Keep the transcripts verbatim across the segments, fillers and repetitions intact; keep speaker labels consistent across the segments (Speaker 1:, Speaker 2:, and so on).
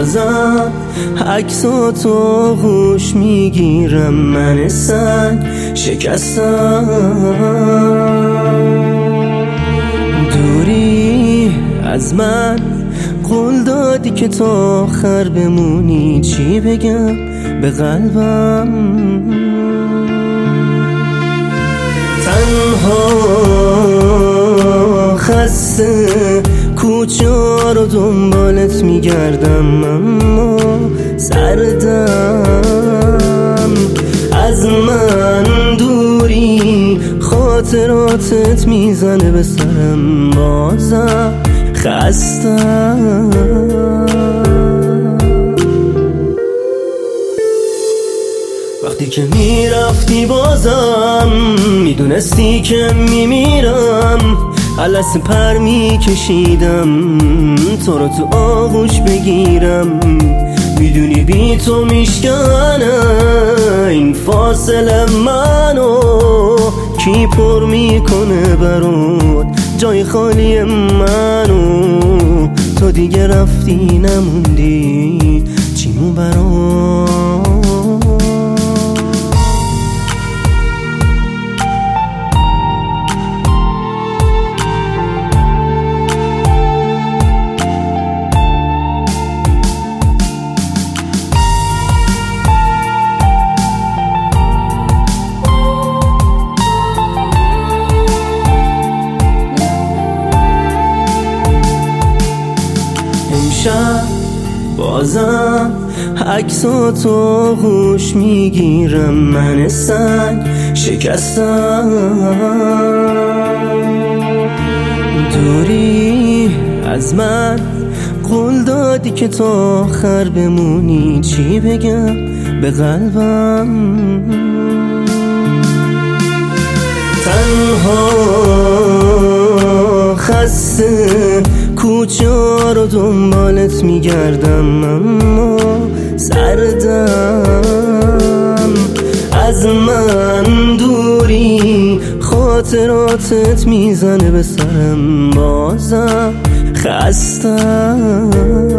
Speaker 1: بازم عکساتو خوش میگیرم، من سنگ شکستم. دوری از من قول دادی که تا آخر بمونی، چی بگم به قلبم؟ تنها خسته کوچه رو دنبالت میگردم، اما سردم از من دوری، خاطراتت میزنه به سرم، بازم خستم. وقتی که میرفتی بازم میدونستی که میمیرم، علس پر میکشیدم تو رو تو آغوش بگیرم. میدونی بی تو میشکنه این فاصله منو، کی پر میکنه برات جای خالی منو؟ تو دیگه رفتی نموندی چیمون برات. امشب بازم عکساتو خوش میگیرم، من سنگ شکستم. دوری از من قول دادی که تا آخر بمونی، چی بگم به قلبم؟ تنها خسته کوچه رو دنبالت میگردم، اما سردم از من دوری، خاطراتت میزنه به سرم، بازم خستم.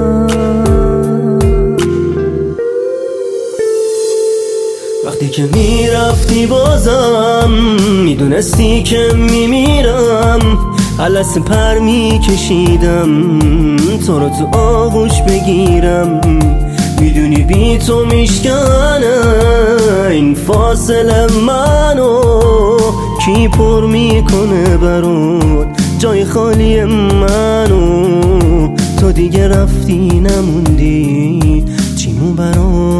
Speaker 1: وقتی که میرفتی بازم میدونستی که میمیرم، علس پر میکشیدم تو رو تو آغوش بگیرم. میدونی بی تو میشکنه این فاصله منو، کی پر میکنه برات جای خالی منو؟ تو دیگه رفتی نموندی چیمون برات.